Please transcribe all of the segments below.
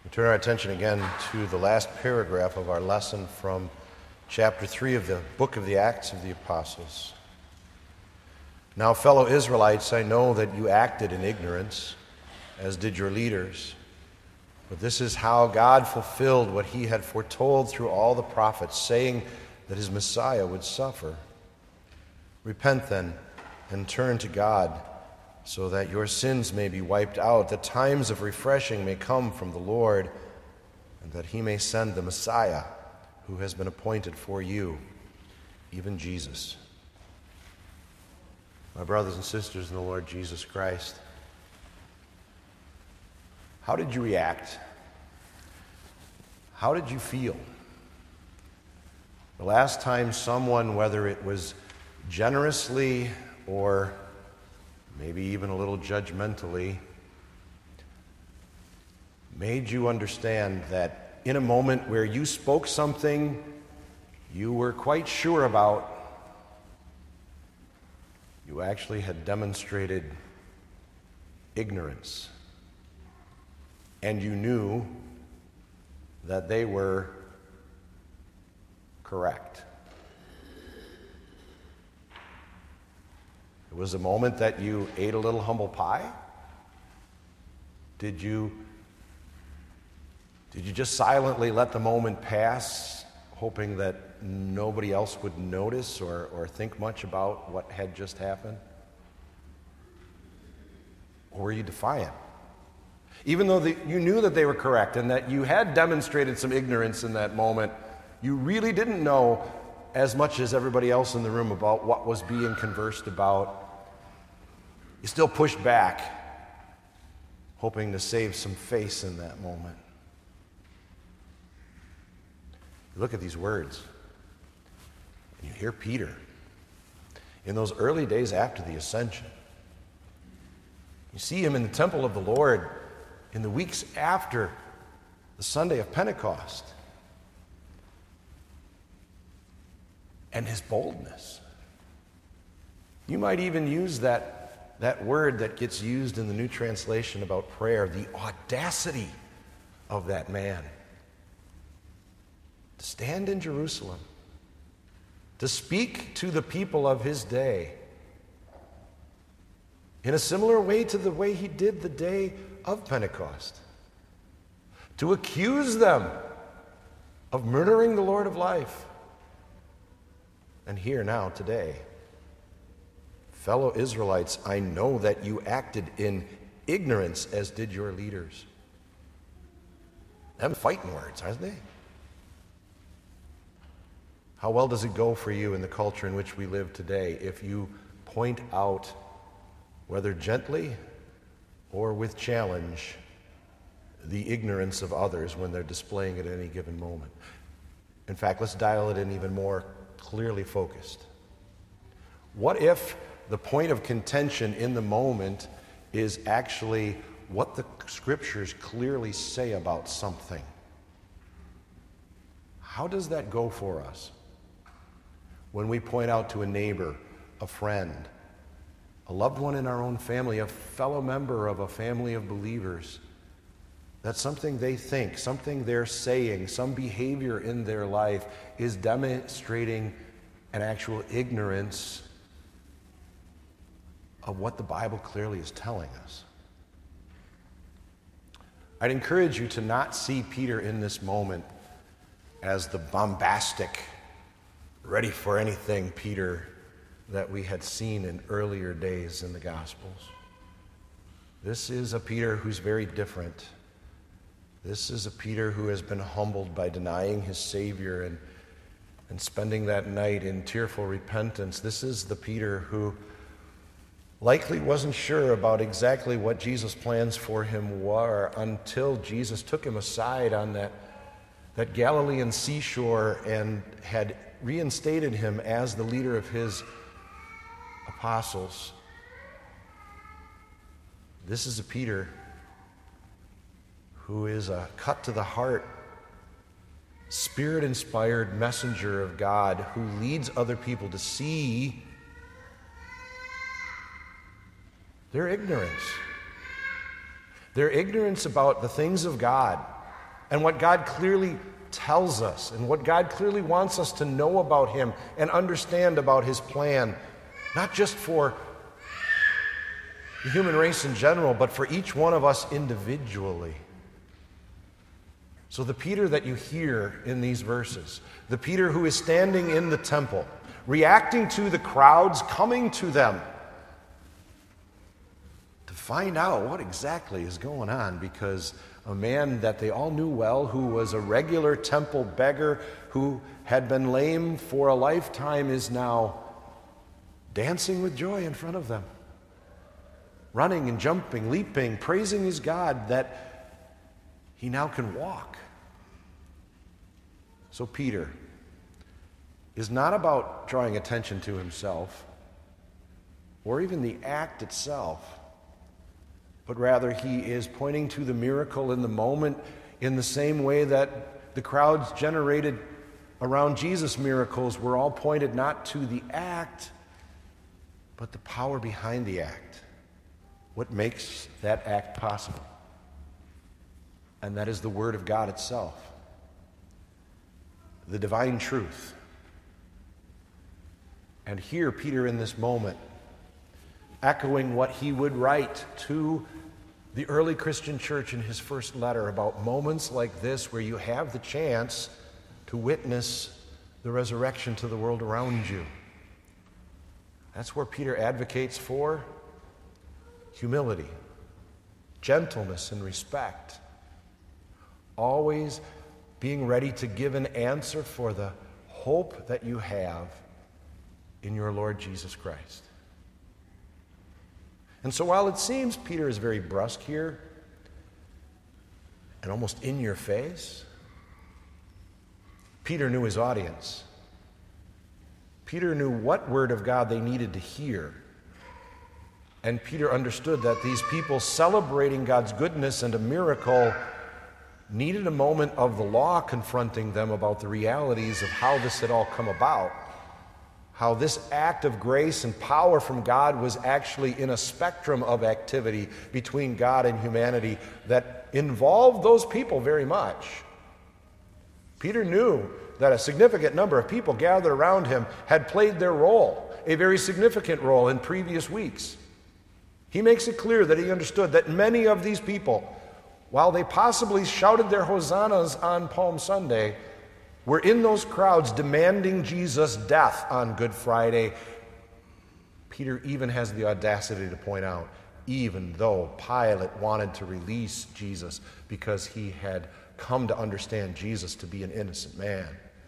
We turn our attention again to the last paragraph of our lesson from chapter 3 of the book of the Acts of the Apostles. Now, fellow Israelites, I know that you acted in ignorance, as did your leaders. But this is how God fulfilled what he had foretold through all the prophets, saying that his Messiah would suffer. Repent then and turn to God, so that your sins may be wiped out, that times of refreshing may come from the Lord, and that he may send the Messiah who has been appointed for you, even Jesus. My brothers and sisters in the Lord Jesus Christ, how did you react? How did you feel? The last time someone, whether it was generously or maybe even a little judgmentally, made you understand that in a moment where you spoke something you were quite sure about, you actually had demonstrated ignorance, and you knew that they were correct. It was a moment that you ate a little humble pie? Did you just silently let the moment pass, hoping that nobody else would notice or think much about what had just happened? Or were you defiant? Even though you knew that they were correct and that you had demonstrated some ignorance in that moment, you really didn't know as much as everybody else in the room about what was being conversed about. You still pushed back, hoping to save some face in that moment. You look at these words, and you hear Peter in those early days after the ascension. You see him in the temple of the Lord in the weeks after the Sunday of Pentecost. And his boldness. You might even use that word that gets used in the New Translation about prayer, the audacity of that man. To stand in Jerusalem, to speak to the people of his day in a similar way to the way he did the day of Pentecost, to accuse them of murdering the Lord of life. And here now, today, fellow Israelites, I know that you acted in ignorance, as did your leaders. Them fighting words, aren't they? How well does it go for you in the culture in which we live today if you point out, whether gently or with challenge, the ignorance of others when they're displaying it at any given moment? In fact, let's dial it in even more clearly focused. What if the point of contention in the moment is actually what the scriptures clearly say about something? How does that go for us when we point out to a neighbor, a friend, a loved one in our own family, a fellow member of a family of believers, that something they think, something they're saying, some behavior in their life is demonstrating an actual ignorance of what the Bible clearly is telling us? I'd encourage you to not see Peter in this moment as the bombastic, ready for anything Peter that we had seen in earlier days in the Gospels. This is a Peter who's very different. This is a Peter who has been humbled by denying his Savior and spending that night in tearful repentance. This is the Peter who likely wasn't sure about exactly what Jesus' plans for him were until Jesus took him aside on that Galilean seashore and had reinstated him as the leader of his apostles. This is a Peter who is a cut-to-the-heart, Spirit-inspired messenger of God who leads other people to see their ignorance. Their ignorance about the things of God, and what God clearly tells us and what God clearly wants us to know about him and understand about his plan, not just for the human race in general, but for each one of us individually. So the Peter that you hear in these verses, the Peter who is standing in the temple, reacting to the crowds coming to them to find out what exactly is going on, because a man that they all knew well, who was a regular temple beggar, who had been lame for a lifetime, is now dancing with joy in front of them, running and jumping, leaping, praising his God that he now can walk. So Peter is not about drawing attention to himself or even the act itself, but rather he is pointing to the miracle in the moment in the same way that the crowds generated around Jesus' miracles were all pointed not to the act, but the power behind the act. What makes that act possible? And that is the Word of God itself, the divine truth. And here, Peter, in this moment, echoing what he would write to the early Christian church in his first letter about moments like this where you have the chance to witness the resurrection to the world around you. That's where Peter advocates for humility, gentleness, and respect. Always being ready to give an answer for the hope that you have in your Lord Jesus Christ. And so while it seems Peter is very brusque here and almost in your face, Peter knew his audience. Peter knew what word of God they needed to hear. And Peter understood that these people celebrating God's goodness and a miracle needed a moment of the law confronting them about the realities of how this had all come about. How this act of grace and power from God was actually in a spectrum of activity between God and humanity that involved those people very much. Peter knew that a significant number of people gathered around him had played their role, a very significant role in previous weeks. He makes it clear that he understood that many of these people, while they possibly shouted their hosannas on Palm Sunday, were in those crowds demanding Jesus' death on Good Friday. Peter even has the audacity to point out, even though Pilate wanted to release Jesus because he had come to understand Jesus to be an innocent man,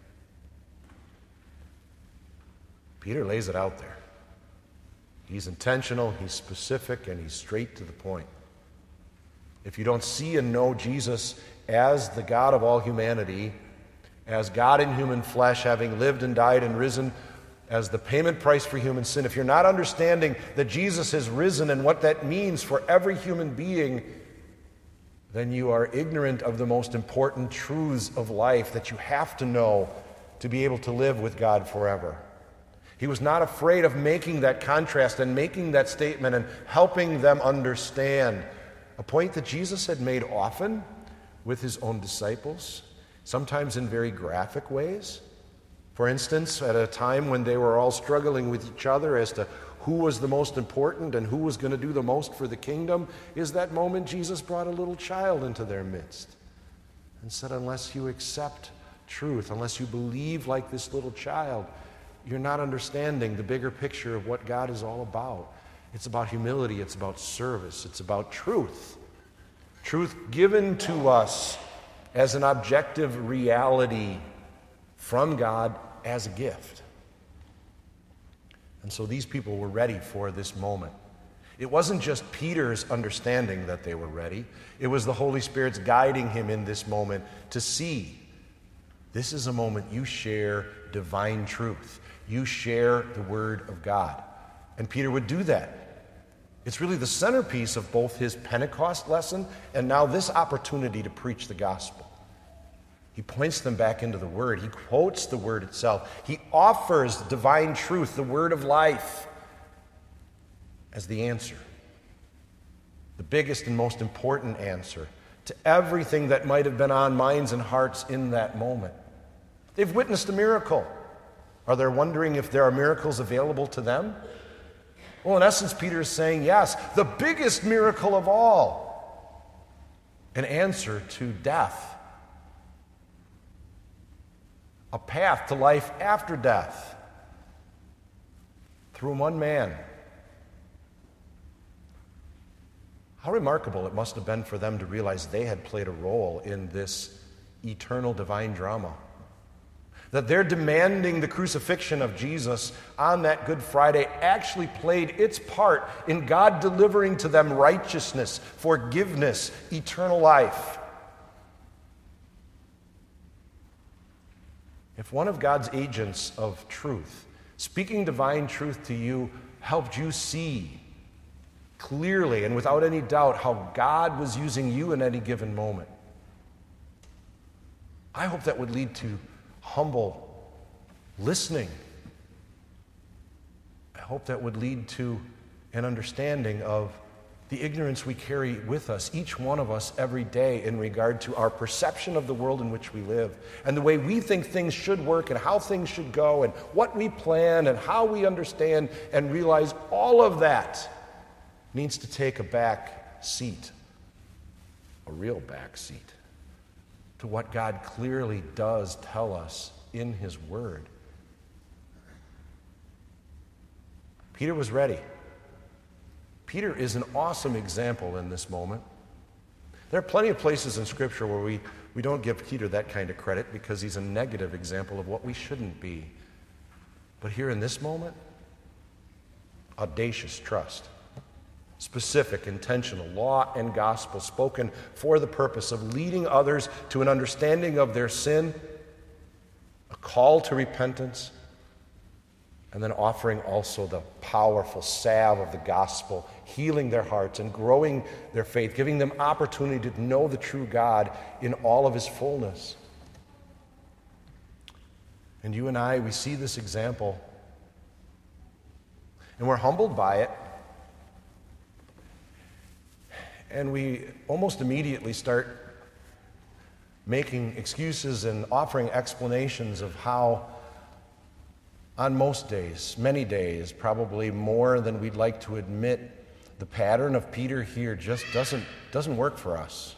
Peter lays it out there. He's intentional, he's specific, and he's straight to the point. If you don't see and know Jesus as the God of all humanity, as God in human flesh, having lived and died and risen as the payment price for human sin, if you're not understanding that Jesus has risen and what that means for every human being, then you are ignorant of the most important truths of life that you have to know to be able to live with God forever. He was not afraid of making that contrast and making that statement and helping them understand a point that Jesus had made often with his own disciples, sometimes in very graphic ways. For instance, at a time when they were all struggling with each other as to who was the most important and who was going to do the most for the kingdom, is that moment Jesus brought a little child into their midst and said, unless you accept truth, unless you believe like this little child, you're not understanding the bigger picture of what God is all about. It's about humility, it's about service, it's about truth. Truth given to us as an objective reality from God as a gift. And so these people were ready for this moment. It wasn't just Peter's understanding that they were ready. It was the Holy Spirit's guiding him in this moment to see this is a moment you share divine truth. You share the Word of God. And Peter would do that. It's really the centerpiece of both his Pentecost lesson and now this opportunity to preach the gospel. He points them back into the Word. He quotes the Word itself. He offers divine truth, the Word of life, as the answer. The biggest and most important answer to everything that might have been on minds and hearts in that moment. They've witnessed a miracle. Are they wondering if there are miracles available to them? Well, in essence, Peter is saying, yes, the biggest miracle of all, an answer to death, a path to life after death through one man. How remarkable it must have been for them to realize they had played a role in this eternal divine drama. That their demanding the crucifixion of Jesus on that Good Friday actually played its part in God delivering to them righteousness, forgiveness, eternal life. If one of God's agents of truth, speaking divine truth to you, helped you see clearly and without any doubt how God was using you in any given moment, I hope that would lead to humble listening. I hope that would lead to an understanding of the ignorance we carry with us, each one of us every day, in regard to our perception of the world in which we live and the way we think things should work and how things should go and what we plan and how we understand and realize all of that needs to take a back seat, a real back seat, to what God clearly does tell us in His Word. Peter was ready. Peter is an awesome example in this moment. There are plenty of places in Scripture where we don't give Peter that kind of credit because he's a negative example of what we shouldn't be. But here in this moment, audacious trust. Specific, intentional, law and gospel spoken for the purpose of leading others to an understanding of their sin, a call to repentance, and then offering also the powerful salve of the gospel, healing their hearts and growing their faith, giving them opportunity to know the true God in all of His fullness. And you and I, we see this example, and we're humbled by it. And we almost immediately start making excuses and offering explanations of how, on most days, many days, probably more than we'd like to admit, the pattern of Peter here just doesn't work for us.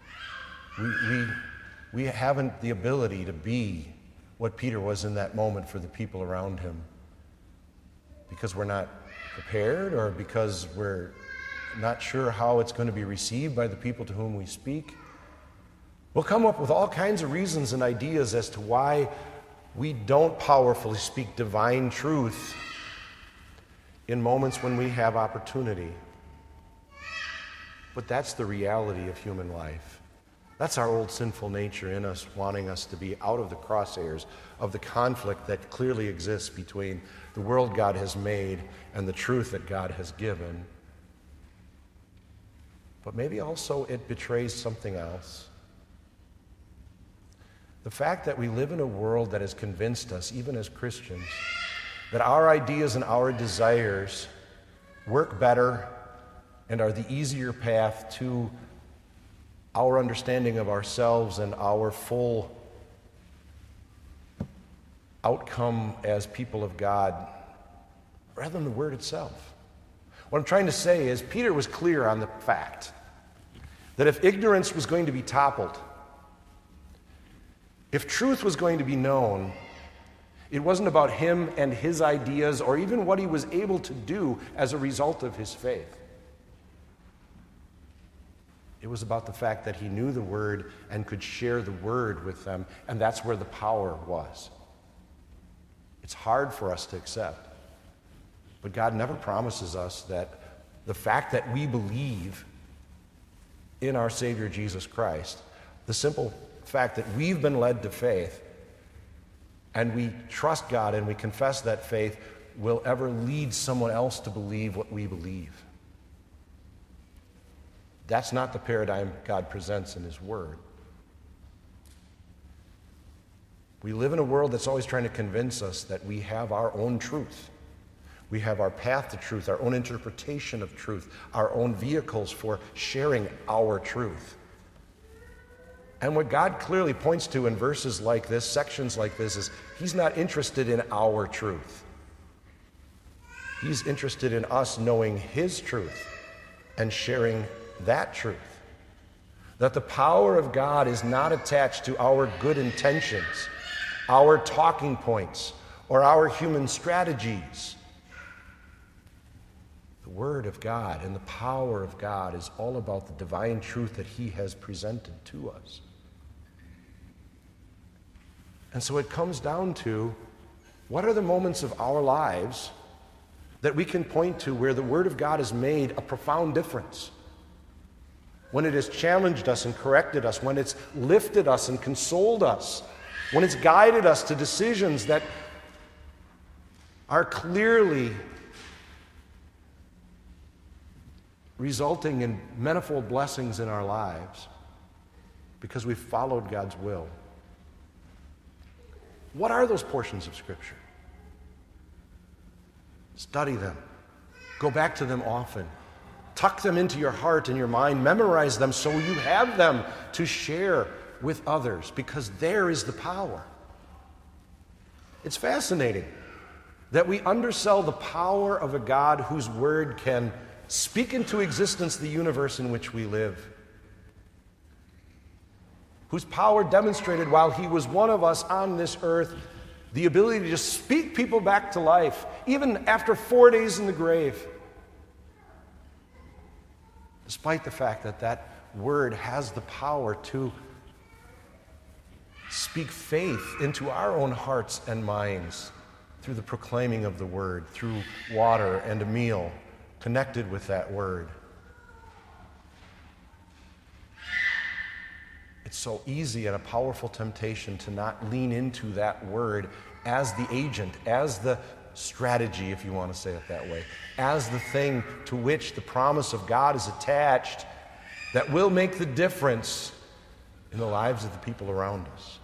We haven't the ability to be what Peter was in that moment for the people around him because we're not prepared or because we're not sure how it's going to be received by the people to whom we speak. We'll come up with all kinds of reasons and ideas as to why we don't powerfully speak divine truth in moments when we have opportunity. But that's the reality of human life. That's our old sinful nature in us, wanting us to be out of the crosshairs of the conflict that clearly exists between the world God has made and the truth that God has given. But maybe also it betrays something else. The fact that we live in a world that has convinced us, even as Christians, that our ideas and our desires work better and are the easier path to our understanding of ourselves and our full outcome as people of God, rather than the Word itself. What I'm trying to say is Peter was clear on the fact that if ignorance was going to be toppled, if truth was going to be known, it wasn't about him and his ideas or even what he was able to do as a result of his faith. It was about the fact that he knew the Word and could share the Word with them, and that's where the power was. It's hard for us to accept, but God never promises us that the fact that we believe in our Savior Jesus Christ, the simple fact that we've been led to faith and we trust God and we confess that faith will ever lead someone else to believe what we believe. That's not the paradigm God presents in His Word. We live in a world that's always trying to convince us that we have our own truth. We have our path to truth, our own interpretation of truth, our own vehicles for sharing our truth. And what God clearly points to in verses like this, sections like this, is he's not interested in our truth. He's interested in us knowing his truth and sharing that truth. That the power of God is not attached to our good intentions, our talking points, or our human strategies. The Word of God and the power of God is all about the divine truth that he has presented to us. And so it comes down to, what are the moments of our lives that we can point to where the Word of God has made a profound difference? When it has challenged us and corrected us, when it's lifted us and consoled us, when it's guided us to decisions that are clearly resulting in manifold blessings in our lives because we've followed God's will. What are those portions of Scripture? Study them. Go back to them often. Tuck them into your heart and your mind. Memorize them so you have them to share with others, because there is the power. It's fascinating that we undersell the power of a God whose Word can speak into existence the universe in which we live, whose power demonstrated while he was one of us on this earth the ability to just speak people back to life, even after 4 days in the grave, despite the fact that that Word has the power to speak faith into our own hearts and minds through the proclaiming of the Word, through water and a meal connected with that Word. It's so easy and a powerful temptation to not lean into that Word as the agent, as the strategy, if you want to say it that way, as the thing to which the promise of God is attached that will make the difference in the lives of the people around us.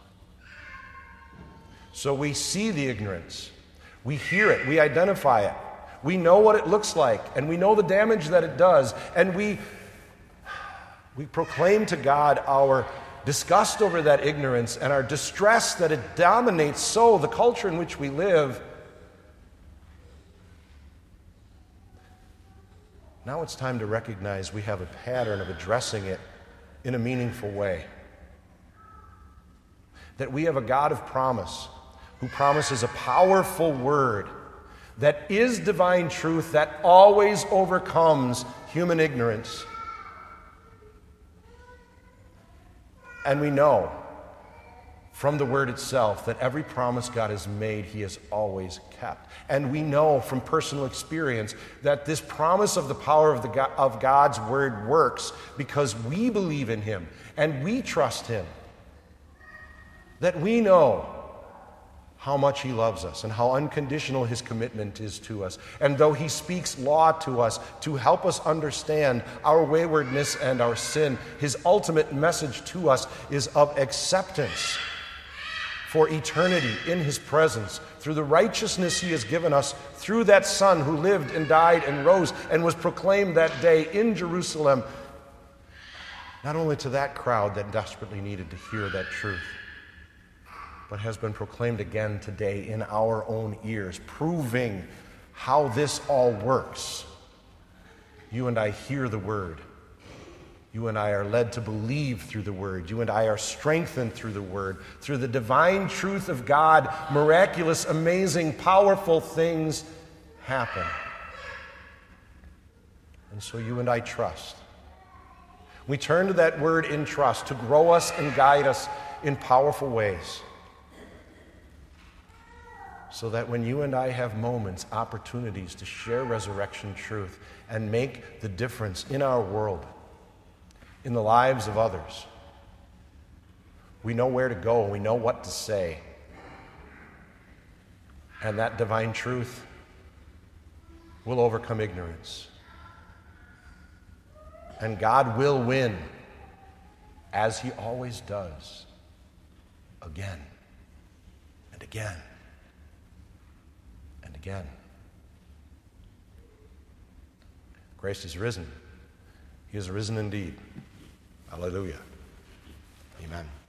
So we see the ignorance, we hear it, we identify it, we know what it looks like, and we know the damage that it does, and we proclaim to God our disgust over that ignorance and our distress that it dominates so the culture in which we live. Now it's time to recognize we have a pattern of addressing it in a meaningful way. That we have a God of promise who promises a powerful Word that is divine truth that always overcomes human ignorance. And we know from the Word itself that every promise God has made, he has always kept. And we know from personal experience that this promise of the power of God's Word works because we believe in him and we trust him. That we know how much he loves us and how unconditional his commitment is to us. And though he speaks law to us to help us understand our waywardness and our sin, his ultimate message to us is of acceptance for eternity in his presence through the righteousness he has given us through that Son who lived and died and rose and was proclaimed that day in Jerusalem, not only to that crowd that desperately needed to hear that truth, but has been proclaimed again today in our own ears, proving how this all works. You and I hear the Word. You and I are led to believe through the Word. You and I are strengthened through the Word. Through the divine truth of God, miraculous, amazing, powerful things happen. And so you and I trust. We turn to that Word in trust to grow us and guide us in powerful ways. So that when you and I have moments, opportunities to share resurrection truth and make the difference in our world, in the lives of others, we know where to go, we know what to say. And that divine truth will overcome ignorance. And God will win, as he always does, again and again. Again. Christ is risen. He is risen indeed. Hallelujah. Amen.